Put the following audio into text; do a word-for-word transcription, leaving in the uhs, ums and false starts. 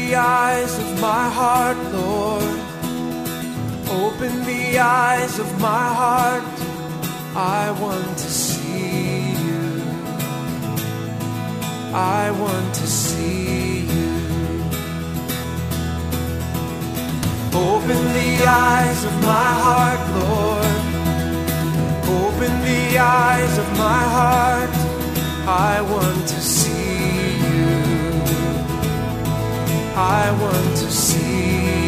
the eyes of my heart, Lord. Open the eyes of my heart. I want to see you. I want to see you. Open the eyes of my heart, Lord. Open the eyes of my heart. I want to see you. I want to see you.